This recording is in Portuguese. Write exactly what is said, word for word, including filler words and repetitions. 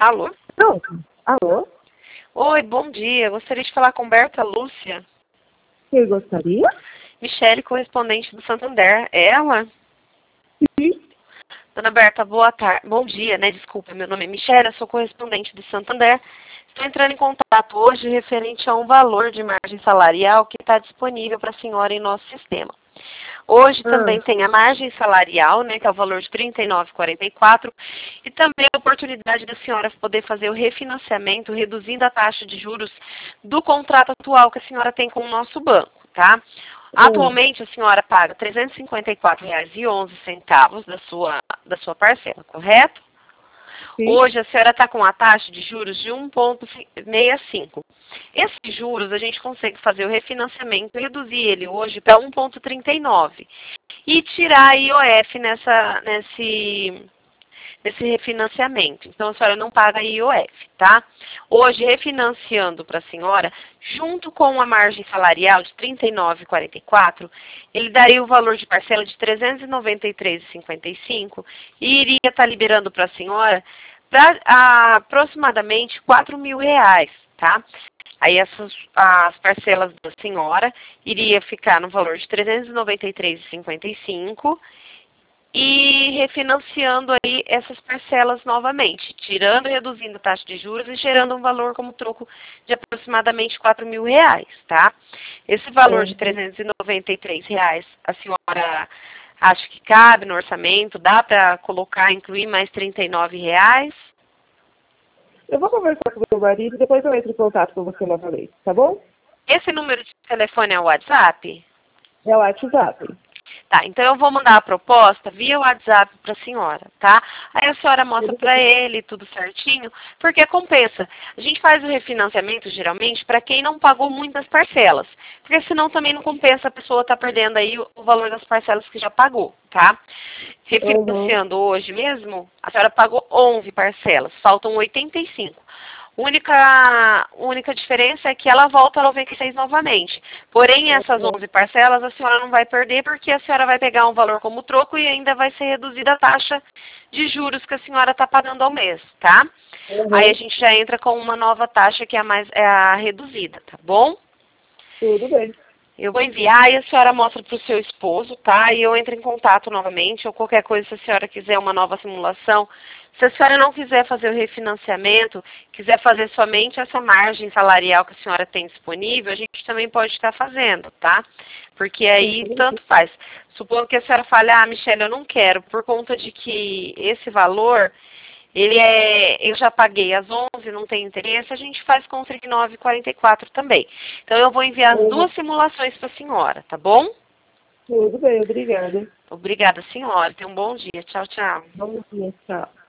Alô? Não. Alô? Oi, bom dia. Gostaria de falar com Berta Lúcia. Quem gostaria? Michele, correspondente do Santander. É ela? Sim. Dona Berta, boa tarde. Bom dia, né? Desculpa, meu nome é Michele, eu sou correspondente do Santander. Estou entrando em contato hoje referente a um valor de margem salarial que está disponível para a senhora em nosso sistema. Hoje Ah. também tem a margem salarial, né, que é o valor de trinta e nove reais e quarenta e quatro centavos, e também a oportunidade da senhora poder fazer o refinanciamento, reduzindo a taxa de juros do contrato atual que a senhora tem com o nosso banco, tá? Atualmente a senhora paga trezentos e cinquenta e quatro reais e onze centavos da sua, da sua parcela, correto? Sim. Hoje a senhora está com a taxa de juros de um vírgula sessenta e cinco. Esses juros a gente consegue fazer o refinanciamento e reduzir ele hoje para um vírgula trinta e nove. E tirar a I O F nessa, nesse, nesse refinanciamento. Então a senhora não paga a I O F, tá? Hoje, refinanciando para a senhora, junto com a margem salarial de trinta e nove reais e quarenta e quatro centavos, ele daria o valor de parcela de trezentos e noventa e três reais e cinquenta e cinco centavos e iria estar liberando para a senhora para aproximadamente quatro mil reais, tá? Aí essas, as parcelas da senhora iria ficar no valor de trezentos e noventa e três reais e cinquenta e cinco centavos e refinanciando aí essas parcelas novamente, tirando e reduzindo a taxa de juros e gerando um valor como troco de aproximadamente quatro mil reais, tá? Esse valor de trezentos e noventa e três reais, a senhora acha que cabe no orçamento? Dá para colocar, incluir mais trinta e nove reais? Eu vou conversar com o meu marido e depois eu entro em contato com você novamente, tá bom? Esse número de telefone é o WhatsApp? É o WhatsApp. Tá, então eu vou mandar a proposta via WhatsApp para a senhora, tá? Aí a senhora mostra para ele tudo certinho, porque compensa. A gente faz o refinanciamento geralmente para quem não pagou muitas parcelas, porque senão também não compensa a pessoa estar tá perdendo aí o valor das parcelas que já pagou, tá? Refinanciando uhum. Hoje mesmo, a senhora pagou onze parcelas, faltam oitenta e cinco. Única, única diferença é que ela volta a noventa e seis novamente. Porém, essas onze parcelas a senhora não vai perder porque a senhora vai pegar um valor como troco e ainda vai ser reduzida a taxa de juros que a senhora está pagando ao mês, tá? Uhum. Aí a gente já entra com uma nova taxa que é a, mais, é a reduzida, tá bom? Tudo bem. Eu vou enviar e a senhora mostra para o seu esposo, tá? E eu entro em contato novamente, ou qualquer coisa, se a senhora quiser uma nova simulação. Se a senhora não quiser fazer o refinanciamento, quiser fazer somente essa margem salarial que a senhora tem disponível, a gente também pode estar fazendo, tá? Porque aí tanto faz. Supondo que a senhora fale, ah, Michele, eu não quero, por conta de que esse valor, ele é, eu já paguei às onze, não tem interesse, a gente faz com trinta e nove reais e quarenta e quatro centavos também. Então eu vou enviar as duas simulações para a senhora, tá bom? Tudo bem, obrigada. Obrigada, senhora. Tenha um bom dia. Tchau, tchau. Bom dia, tchau.